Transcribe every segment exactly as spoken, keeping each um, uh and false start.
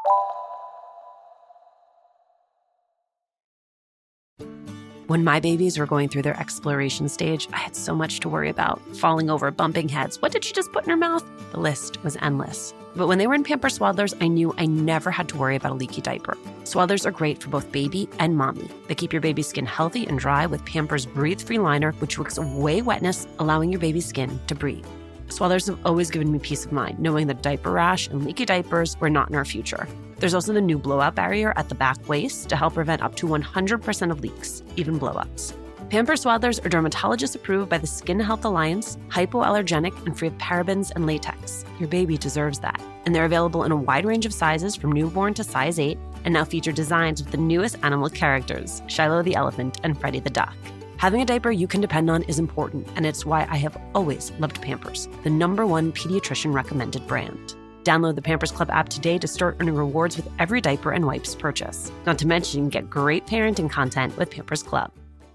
When my babies were going through their exploration stage, I had so much to worry about. Falling over, bumping heads. What did she just put in her mouth? The list was endless. But when they were in Pampers Swaddlers, I knew I never had to worry about a leaky diaper. Swaddlers are great for both baby and mommy. They keep your baby's skin healthy and dry with Pampers Breathe-Free Liner, which wicks away wetness, allowing your baby's skin to breathe. Swaddlers have always given me peace of mind, knowing that diaper rash and leaky diapers were not in our future. There's also the new blowout barrier at the back waist to help prevent up to one hundred percent of leaks, even blowouts. Pampers Swaddlers are dermatologist approved by the Skin Health Alliance, hypoallergenic, and free of parabens and latex. Your baby deserves that. And they're available in a wide range of sizes from newborn to size eight, and now feature designs with the newest animal characters, Shiloh the elephant and Freddie the duck. Having a diaper you can depend on is important, and it's why I have always loved Pampers, the number one pediatrician recommended brand. Download the Pampers Club app today to start earning rewards with every diaper and wipes purchase. Not to mention, you can get great parenting content with Pampers Club.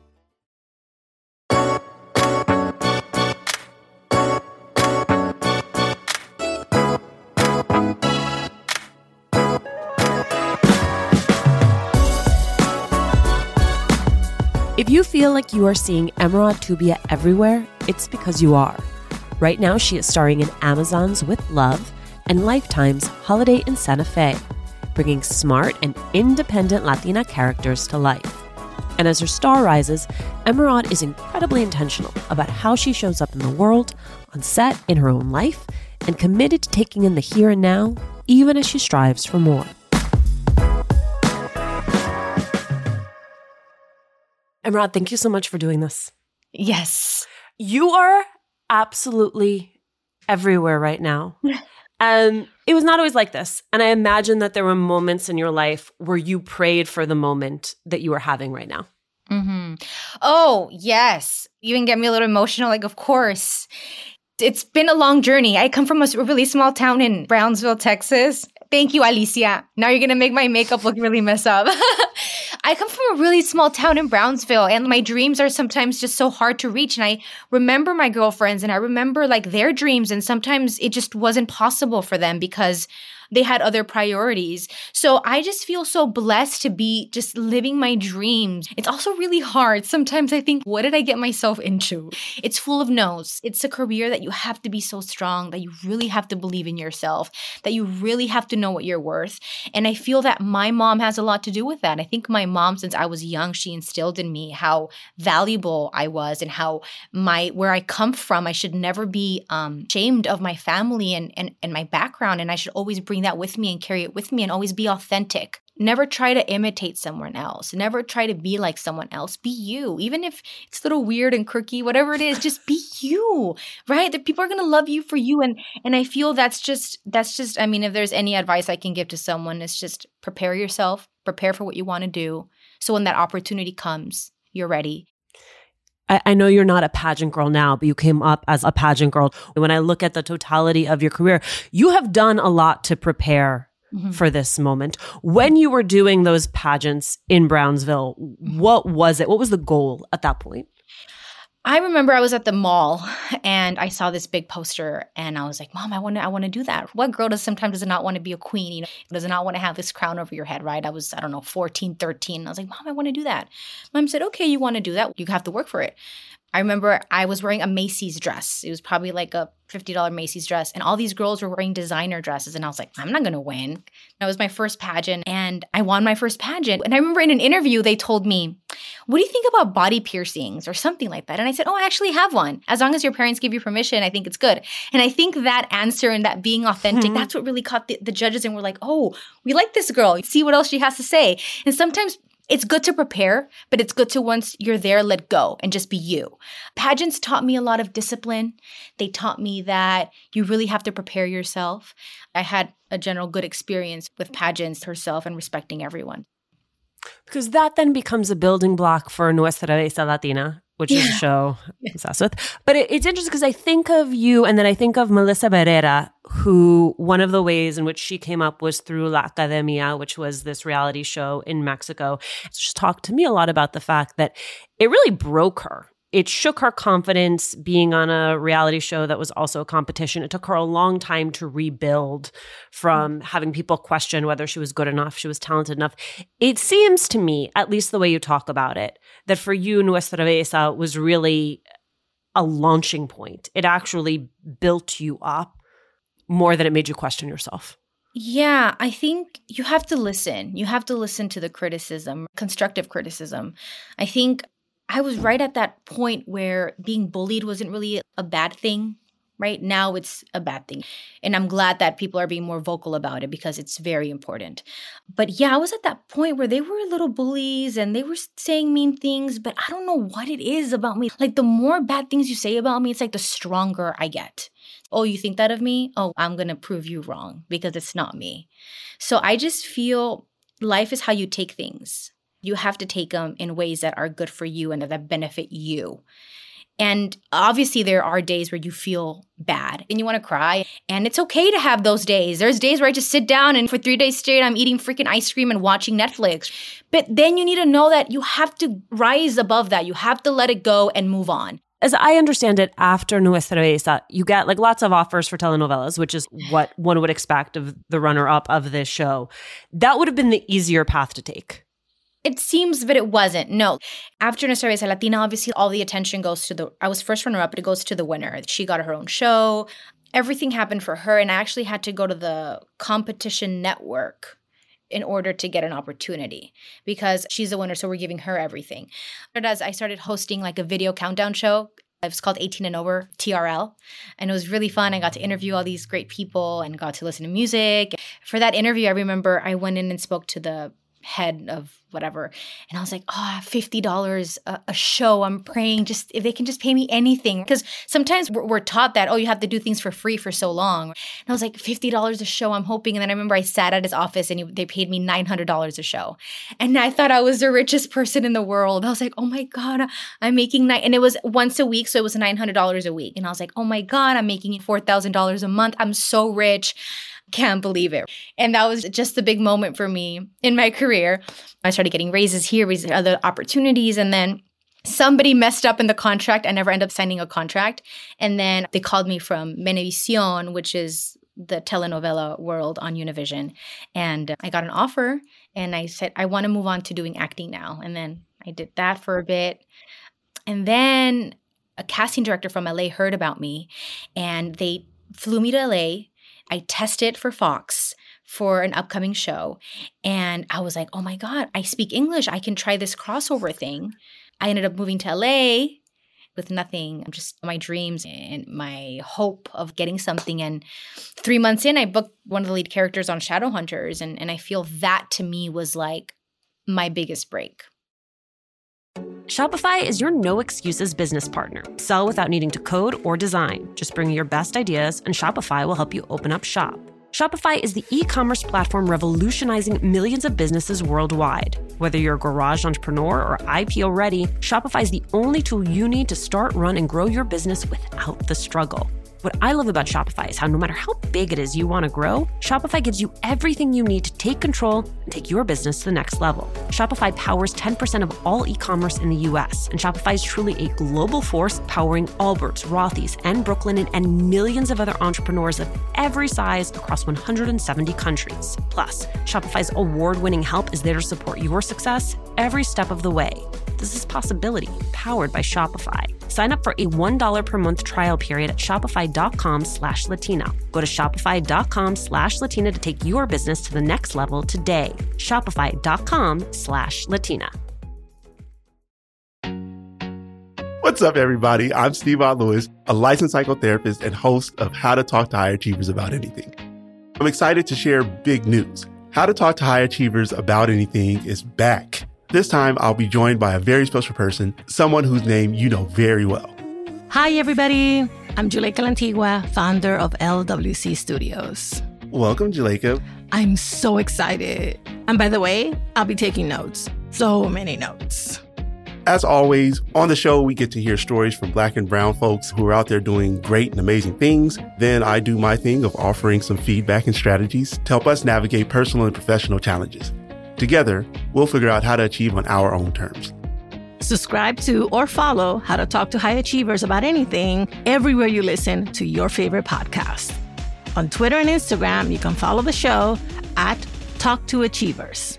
If you feel like you are seeing Emerald Tubia everywhere, it's because you are. Right now, she is starring in Amazon's With Love and Lifetime's Holiday in Santa Fe, bringing smart and independent Latina characters to life. And as her star rises, Emerald is incredibly intentional about how she shows up in the world, on set, in her own life, and committed to taking in the here and now, even as she strives for more. Emerald, thank you so much for doing this. Yes. You are absolutely everywhere right now. And it was not always like this. And I imagine that there were moments in your life where you prayed for the moment that you are having right now. Mm-hmm. Oh, yes. You even get me a little emotional. Like, of course. It's been a long journey. I come from a really small town in Brownsville, Texas. Thank you, Alicia. Now you're going to make my makeup look really messed up. I come from a really small town in Brownsville, and my dreams are sometimes just so hard to reach. And I remember my girlfriends, and I remember like their dreams, and sometimes it just wasn't possible for them because they had other priorities. So I just feel so blessed to be just living my dreams. It's also really hard. Sometimes I think, what did I get myself into? It's full of no's. It's a career that you have to be so strong, that you really have to believe in yourself, that you really have to know what you're worth. And I feel that my mom has a lot to do with that. I think my mom, since I was young, she instilled in me how valuable I was and how my where I come from, I should never be um, ashamed of my family and, and, and my background. And I should always bring that with me and carry it with me and always be authentic. Never try to imitate someone else. Never try to be like someone else. Be you. Even if it's a little weird and quirky, whatever it is, just be you, right? The people are going to love you for you. And and I feel that's just, that's just, I mean, if there's any advice I can give to someone, it's just prepare yourself, prepare for what you want to do. So when that opportunity comes, you're ready. I, I know you're not a pageant girl now, but you came up as a pageant girl. When I look at the totality of your career, you have done a lot to prepare mm-hmm. for this moment. When you were doing those pageants in Brownsville, what was it? What was the goal at that point? I remember I was at the mall and I saw this big poster and I was like, Mom, I want to I want to do that. What girl does sometimes does not want to be a queen, you know, does not want to have this crown over your head, right? I was, I don't know, fourteen, thirteen. I was like, Mom, I want to do that. Mom said, okay, you want to do that. You have to work for it. I remember I was wearing a Macy's dress. It was probably like a fifty dollars Macy's dress. And all these girls were wearing designer dresses. And I was like, I'm not going to win. That was my first pageant. And I won my first pageant. And I remember in an interview, they told me, what do you think about body piercings or something like that? And I said, oh, I actually have one. As long as your parents give you permission, I think it's good. And I think that answer and that being authentic, mm-hmm. that's what really caught the, the judges. And we're like, oh, we like this girl. See what else she has to say. And sometimes it's good to prepare, but it's good to, once you're there, let go and just be you. Pageants taught me a lot of discipline. They taught me that you really have to prepare yourself. I had a general good experience with pageants herself and respecting everyone. Because that then becomes a building block for Nuestra Belleza Latina, which yeah. is a show I'm obsessed with. But it, it's interesting because I think of you and then I think of Melissa Barrera, who one of the ways in which she came up was through La Academia, which was this reality show in Mexico. She's talked to me a lot about the fact that it really broke her It shook her confidence being on a reality show that was also a competition. It took her a long time to rebuild from having people question whether she was good enough, she was talented enough. It seems to me, at least the way you talk about it, that for you, Nuestra Belleza was really a launching point. It actually built you up more than it made you question yourself. Yeah, I think you have to listen. You have to listen to the criticism, constructive criticism. I think I was right at that point where being bullied wasn't really a bad thing. Right now, it's a bad thing. And I'm glad that people are being more vocal about it because it's very important. But yeah, I was at that point where they were little bullies and they were saying mean things, but I don't know what it is about me. Like the more bad things you say about me, it's like the stronger I get. Oh, you think that of me? Oh, I'm going to prove you wrong because it's not me. So I just feel life is how you take things. You have to take them in ways that are good for you and that benefit you. And obviously there are days where you feel bad and you want to cry. And it's okay to have those days. There's days where I just sit down and for three days straight, I'm eating freaking ice cream and watching Netflix. But then you need to know that you have to rise above that. You have to let it go and move on. As I understand it, after Nuestra Belleza, you get like lots of offers for telenovelas, which is what one would expect of the runner-up of this show. That would have been the easier path to take. It seems, but it wasn't. No. After Nuestra Belleza Latina, obviously all the attention goes to the, I was first runner-up, but it goes to the winner. She got her own show. Everything happened for her, and I actually had to go to the competition network in order to get an opportunity because she's the winner, so we're giving her everything. But as I started hosting like a video countdown show, it was called eighteen and over, T R L, and it was really fun. I got to interview all these great people and got to listen to music. For that interview, I remember I went in and spoke to the head of whatever. And I was like, oh, fifty dollars a, a show. I'm praying just if they can just pay me anything. Because sometimes we're, we're taught that, oh, you have to do things for free for so long. And I was like, fifty dollars a show, I'm hoping. And then I remember I sat at his office and he, they paid me nine hundred dollars a show. And I thought I was the richest person in the world. I was like, oh my God, I'm making nine. And it was once a week. So it was nine hundred dollars a week. And I was like, oh my God, I'm making four thousand dollars a month. I'm so rich. Can't believe it. And that was just a big moment for me in my career. I started getting raises here, other opportunities, and then somebody messed up in the contract. I never ended up signing a contract. And then they called me from Venevisión, which is the telenovela world on Univision. And I got an offer and I said, I want to move on to doing acting now. And then I did that for a bit. And then a casting director from L A heard about me and they flew me to L A. I tested for Fox for an upcoming show. And I was like, oh my God, I speak English. I can try this crossover thing. I ended up moving to L A with nothing, just my dreams and my hope of getting something. And three months in, I booked one of the lead characters on Shadowhunters. And, and I feel that to me was like my biggest break. Shopify is your no excuses business partner. Sell without needing to code or design. Just bring your best ideas and Shopify will help you open up shop. Shopify is the e-commerce platform revolutionizing millions of businesses worldwide. Whether you're a garage entrepreneur or I P O ready, Shopify is the only tool you need to start, run, and grow your business without the struggle. What I love about Shopify is how no matter how big it is you want to grow, Shopify gives you everything you need to take control and take your business to the next level. Shopify powers ten percent of all e-commerce in the U S, and Shopify is truly a global force powering Allbirds, Rothy's, and Brooklinen, and millions of other entrepreneurs of every size across one hundred seventy countries. Plus, Shopify's award-winning help is there to support your success every step of the way. This is Possibility, powered by Shopify. Sign up for a one dollar per month trial period at shopify.com slash Latina. Go to shopify.com slash Latina to take your business to the next level today. Shopify.com slash Latina. What's up, everybody? I'm Steve-Aud Lewis, a licensed psychotherapist and host of How to Talk to High Achievers About Anything. I'm excited to share big news. How to Talk to High Achievers About Anything is back. This time, I'll be joined by a very special person, someone whose name you know very well. Hi, everybody. I'm Juleyka Lantigua, founder of L W C Studios. Welcome, Juleyka. I'm so excited. And by the way, I'll be taking notes. So many notes. As always, on the show, we get to hear stories from Black and brown folks who are out there doing great and amazing things. Then I do my thing of offering some feedback and strategies to help us navigate personal and professional challenges. Together, we'll figure out how to achieve on our own terms. Subscribe to or follow How to Talk to High Achievers About Anything everywhere you listen to your favorite podcast. On Twitter and Instagram, you can follow the show at Talk to Achievers.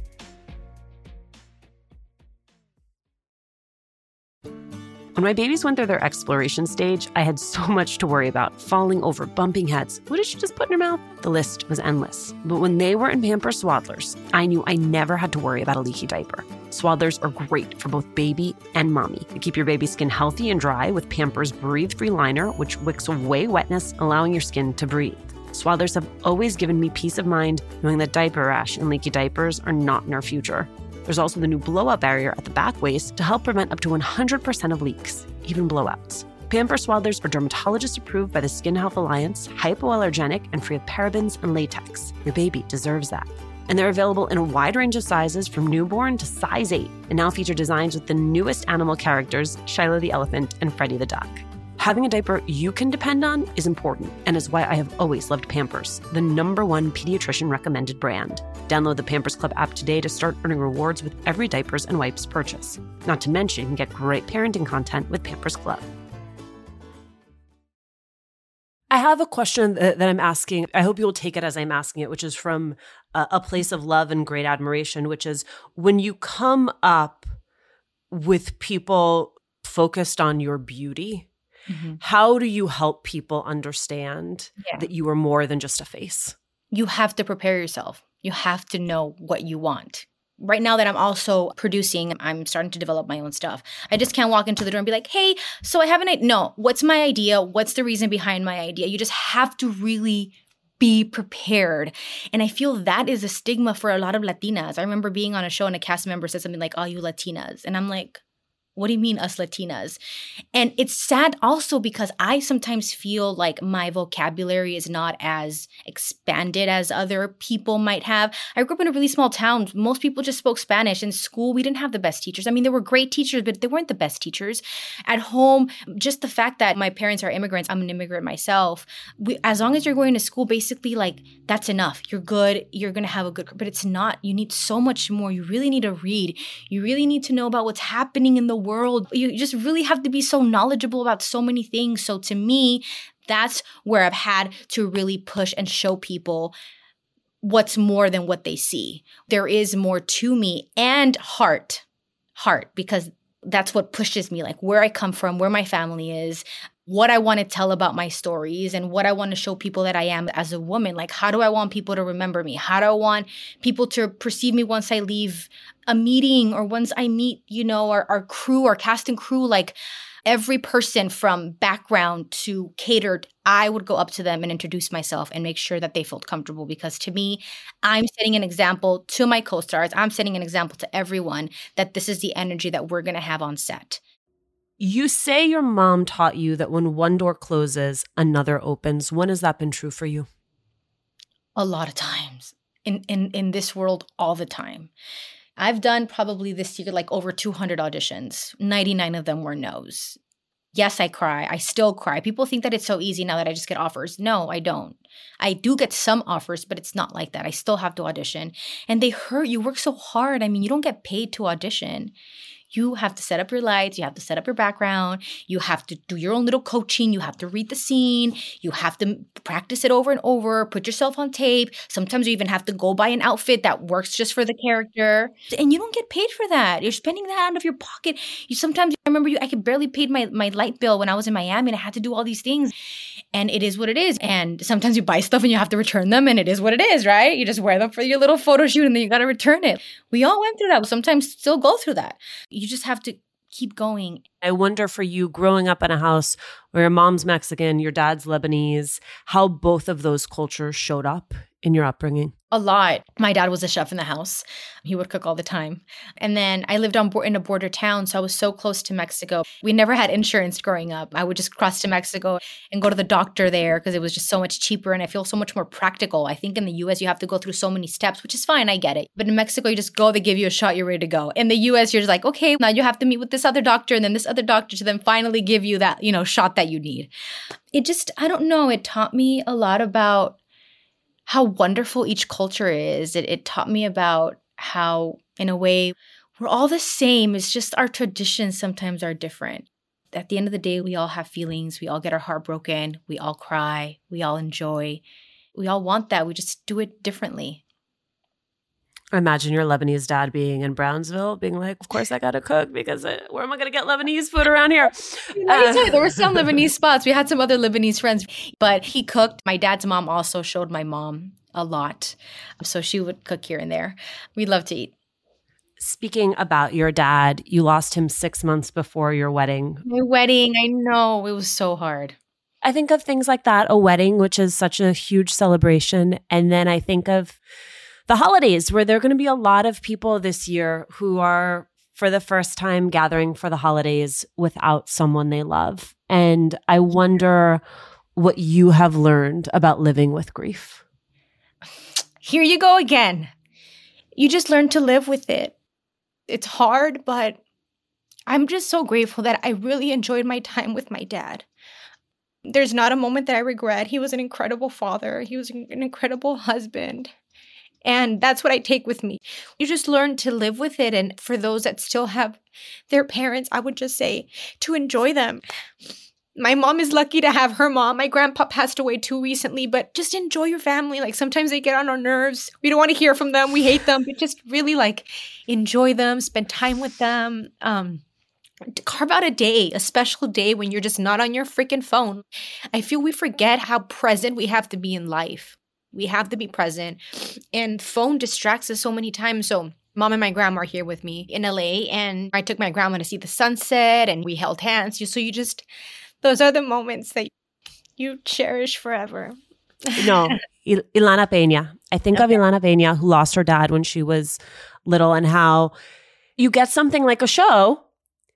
When my babies went through their exploration stage, I had so much to worry about. Falling over, bumping heads. What did she just put in her mouth? The list was endless. But when they were in Pampers Swaddlers, I knew I never had to worry about a leaky diaper. Swaddlers are great for both baby and mommy. They keep your baby's skin healthy and dry with Pampers Breathe-Free Liner, which wicks away wetness, allowing your skin to breathe. Swaddlers have always given me peace of mind knowing that diaper rash and leaky diapers are not in our future. There's also the new blowout barrier at the back waist to help prevent up to one hundred percent of leaks, even blowouts. Pampers Swaddlers are dermatologist approved by the Skin Health Alliance, hypoallergenic, and free of parabens and latex. Your baby deserves that. And they're available in a wide range of sizes from newborn to size eight, and now feature designs with the newest animal characters, Shiloh the elephant and Freddie the duck. Having a diaper you can depend on is important, and is why I have always loved Pampers, the number one pediatrician recommended brand. Download the Pampers Club app today to start earning rewards with every diapers and wipes purchase. Not to mention, you can get great parenting content with Pampers Club. I have a question that, that I'm asking. I hope you'll take it as I'm asking it, which is from a, a place of love and great admiration, which is when you come up with people focused on your beauty, mm-hmm. how do you help people understand yeah. that you are more than just a face? You have to prepare yourself. You have to know what you want. Right now that I'm also producing, I'm starting to develop my own stuff. I just can't walk into the door and be like, hey, so I have an idea. No, what's my idea? What's the reason behind my idea? You just have to really be prepared. And I feel that is a stigma for a lot of Latinas. I remember being on a show and a cast member said something like, oh, you Latinas. And I'm like, what do you mean us Latinas? And it's sad also because I sometimes feel like my vocabulary is not as expanded as other people might have. I grew up in a really small town. Most people just spoke Spanish. In school, we didn't have the best teachers. I mean, there were great teachers, but they weren't the best teachers. At home, just the fact that my parents are immigrants, I'm an immigrant myself. We, as long as you're going to school, basically like that's enough. You're good. You're going to have a good, but it's not. You need so much more. You really need to read. You really need to know about what's happening in the world. You just really have to be so knowledgeable about so many things. So to me, that's where I've had to really push and show people what's more than what they see. There is more to me, and heart, heart, because that's what pushes me, like where I come from, where my family is, what I want to tell about my stories, and what I want to show people that I am as a woman. Like, how do I want people to remember me? How do I want people to perceive me once I leave a meeting or once I meet, you know, our, our crew, our cast and crew? Like, every person from background to catered, I would go up to them and introduce myself and make sure that they felt comfortable, because to me, I'm setting an example to my co-stars. I'm setting an example to everyone that this is the energy that we're going to have on set. You say your mom taught you that when one door closes, another opens. When has that been true for you? A lot of times. In in in this world, all the time. I've done probably this year like over two hundred auditions. ninety-nine of them were no's. Yes, I cry. I still cry. People think that it's so easy now that I just get offers. No, I don't. I do get some offers, but it's not like that. I still have to audition. And they hurt. You work so hard. I mean, you don't get paid to audition. You have to set up your lights. You have to set up your background. You have to do your own little coaching. You have to read the scene. You have to practice it over and over. Put yourself on tape. Sometimes you even have to go buy an outfit that works just for the character. And you don't get paid for that. You're spending that out of your pocket. You sometimes, I remember you, I could barely pay my, my light bill when I was in Miami and I had to do all these things. And it is what it is. And sometimes you buy stuff and you have to return them, and it is what it is, right? You just wear them for your little photo shoot and then you got to return it. We all went through that. Sometimes still go through that. You just have to keep going. I wonder for you, growing up in a house where your mom's Mexican, your dad's Lebanese, how both of those cultures showed up in your upbringing. A lot. My dad was a chef in the house. He would cook all the time. And then I lived on bo- in a border town, so I was so close to Mexico. We never had insurance growing up. I would just cross to Mexico and go to the doctor there because it was just so much cheaper and I feel so much more practical. I think in the U S you have to go through so many steps, which is fine. I get it. But in Mexico, you just go, they give you a shot, you're ready to go. In the U S, you're just like, okay, now you have to meet with this other doctor and then this other doctor to then finally give you that, you know, shot that you need. It just, I don't know, it taught me a lot about how wonderful each culture is. It, it taught me about how, in a way, we're all the same. It's just our traditions sometimes are different. At the end of the day, we all have feelings. We all get our heart broken. We all cry. We all enjoy. We all want that. We just do it differently. Imagine your Lebanese dad being in Brownsville, being like, of course I got to cook because I, where am I going to get Lebanese food around here? Uh, there were some Lebanese spots. We had some other Lebanese friends, but he cooked. My dad's mom also showed my mom a lot. So she would cook here and there. We love to eat. Speaking about your dad, you lost him six months before your wedding. My wedding, I know. It was so hard. I think of things like that, a wedding, which is such a huge celebration. And then I think of the holidays, where there are going to be a lot of people this year who are, for the first time, gathering for the holidays without someone they love. And I wonder what you have learned about living with grief. Here you go again. You just learn to live with it. It's hard, but I'm just so grateful that I really enjoyed my time with my dad. There's not a moment that I regret. He was an incredible father. He was an incredible husband. And that's what I take with me. You just learn to live with it. And for those that still have their parents, I would just say to enjoy them. My mom is lucky to have her mom. My grandpa passed away too recently, but just enjoy your family. Like sometimes they get on our nerves. We don't want to hear from them. We hate them, but just really like enjoy them, spend time with them. Um, carve out a day, a special day when you're just not on your freaking phone. I feel we forget how present we have to be in life. We have to be present, and phone distracts us so many times. So mom and my grandma are here with me in L A, and I took my grandma to see the sunset and we held hands. So you just, those are the moments that you cherish forever. No, Il- Ilana Peña. I think okay. of Ilana Peña, who lost her dad when she was little, and how you get something like a show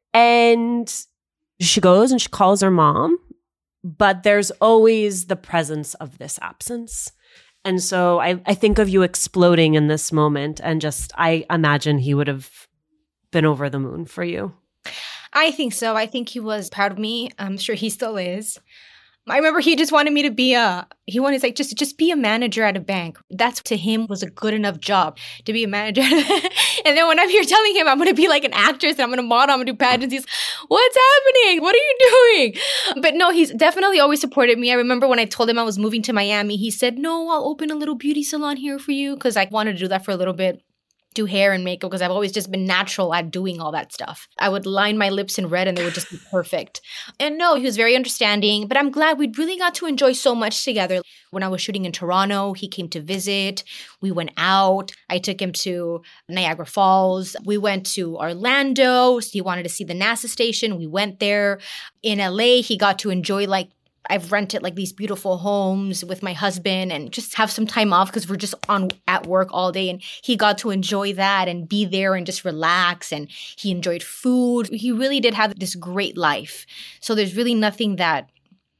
and she goes and she calls her mom, but there's always the presence of this absence. And so I, I think of you exploding in this moment, and just, I imagine he would have been over the moon for you. I think so. I think he was proud of me. I'm sure he still is. I remember he just wanted me to be a, he wanted like, just, just be a manager at a bank. That's to him was a good enough job to be a manager. And then when I'm here telling him I'm going to be like an actress and I'm going to model, I'm going to do pageants, he's, what's happening? What are you doing? But no, he's definitely always supported me. I remember when I told him I was moving to Miami, he said, no, I'll open a little beauty salon here for you. Because I wanted to do that for a little bit. Do hair and makeup because I've always just been natural at doing all that stuff. I would line my lips in red and they would just be perfect. And no, he was very understanding, but I'm glad we really got to enjoy so much together. When I was shooting in Toronto, he came to visit. We went out. I took him to Niagara Falls. We went to Orlando. He wanted to see the NASA station. We went there. In L A, he got to enjoy like I've rented like these beautiful homes with my husband and just have some time off because we're just on at work all day. And he got to enjoy that and be there and just relax. And he enjoyed food. He really did have this great life. So there's really nothing that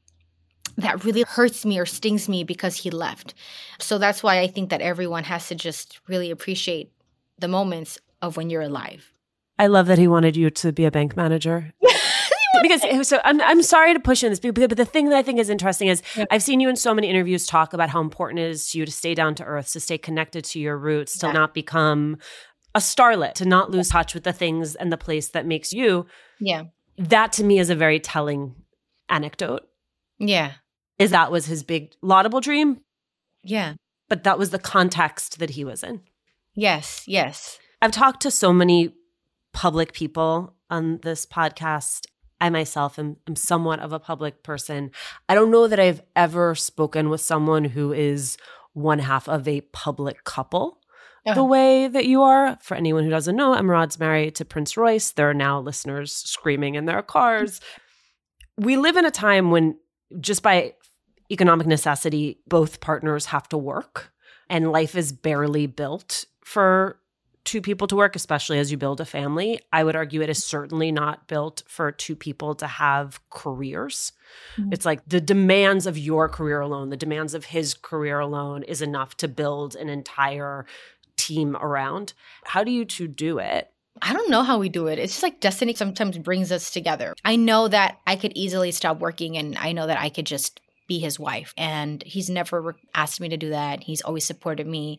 that really hurts me or stings me because he left. So that's why I think that everyone has to just really appreciate the moments of when you're alive. I love that he wanted you to be a bank manager. Because so I'm I'm sorry to push in this, but the thing that I think is interesting is yeah. I've seen you in so many interviews talk about how important it is to you to stay down to earth, to stay connected to your roots, to yeah. not become a starlet, to not lose touch with the things and the place that makes you. Yeah. That to me is a very telling anecdote. Yeah. Is that was his big laudable dream. Yeah. But that was the context that he was in. Yes, yes. I've talked to so many public people on this podcast. I myself am, am somewhat of a public person. I don't know that I've ever spoken with someone who is one half of a public couple uh-huh. the way that you are. For anyone who doesn't know, Emerad's married to Prince Royce. There are now listeners screaming in their cars. We live in a time when just by economic necessity, both partners have to work, and life is barely built for two people to work, especially as you build a family. I would argue it is certainly not built for two people to have careers. Mm-hmm. It's like the demands of your career alone, the demands of his career alone is enough to build an entire team around. How do you two do it? I don't know how we do it. It's just like destiny sometimes brings us together. I know that I could easily stop working and I know that I could just be his wife. And he's never asked me to do that. He's always supported me.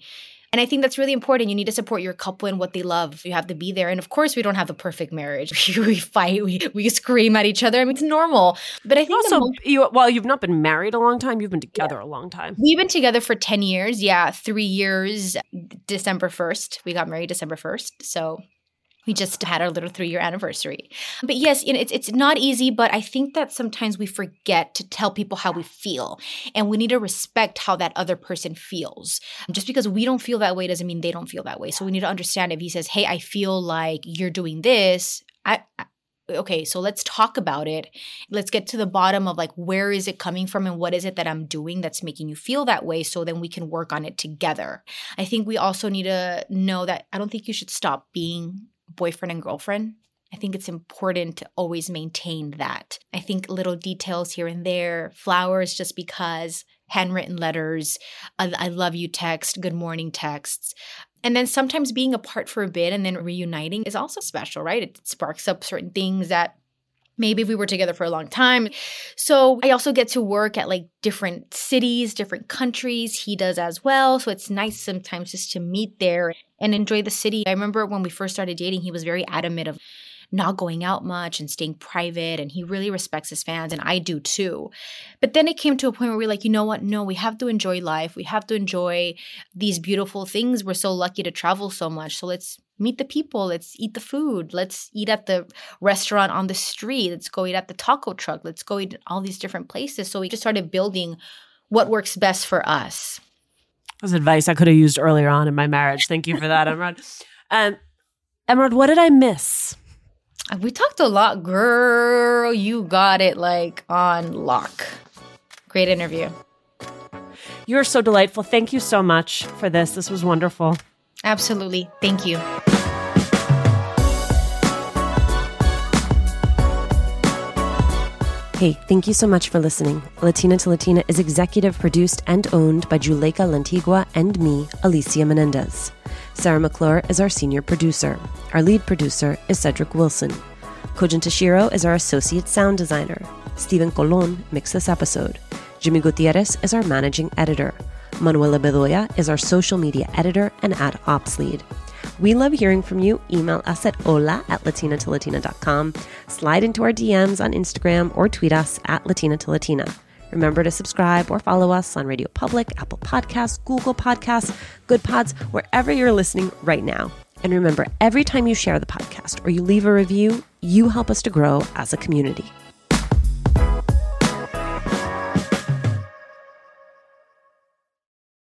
And I think that's really important. You need to support your couple in what they love. You have to be there. And of course, we don't have the perfect marriage. we fight, we, we scream at each other. I mean, it's normal. But I think also, most- you, while you've not been married a long time, you've been together yeah. a long time. We've been together for ten years. Yeah, three years, December first. We got married December first. So we just had our little three-year anniversary. But yes, you know, it's it's not easy, but I think that sometimes we forget to tell people how we feel. And we need to respect how that other person feels. Just because we don't feel that way doesn't mean they don't feel that way. So we need to understand if he says, hey, I feel like you're doing this, I, I okay, so let's talk about it. Let's get to the bottom of like, where is it coming from and what is it that I'm doing that's making you feel that way, so then we can work on it together. I think we also need to know that I don't think you should stop being boyfriend and girlfriend. I think it's important to always maintain that. I think little details here and there, flowers just because, handwritten letters, I, I love you text, good morning texts. And then sometimes being apart for a bit and then reuniting is also special, right? It sparks up certain things that maybe we were together for a long time. So I also get to work at like different cities, different countries. He does as well. So it's nice sometimes just to meet there and enjoy the city. I remember when we first started dating, he was very adamant of not going out much and staying private. And he really respects his fans, and I do too. But then it came to a point where we're like, you know what? No, we have to enjoy life. We have to enjoy these beautiful things. We're so lucky to travel so much. So let's meet the people. Let's eat the food. Let's eat at the restaurant on the street. Let's go eat at the taco truck. Let's go eat at all these different places. So we just started building what works best for us. That was advice I could have used earlier on in my marriage. Thank you for that, Emerald. Um, Emerald, what did I miss? We talked a lot, girl. You got it like on lock. Great interview. You're so delightful. Thank you so much for this. This was wonderful. Absolutely. Thank you. Hey, thank you so much for listening. Latina to Latina is executive produced and owned by Juleka Lantigua and me, Alicia Menendez. Sarah McClure is our senior producer. Our lead producer is Cedric Wilson. Kojin Tashiro is our associate sound designer. Stephen Colon mixed this episode. Jimmy Gutierrez is our managing editor. Manuela Bedoya is our social media editor and ad ops lead. We love hearing from you. Email us at hola at latina to latina dot com. Slide into our D Ms on Instagram or tweet us at Latina to Latina. Remember to subscribe or follow us on Radio Public, Apple Podcasts, Google Podcasts, Good Pods, wherever you're listening right now. And remember, every time you share the podcast or you leave a review, you help us to grow as a community.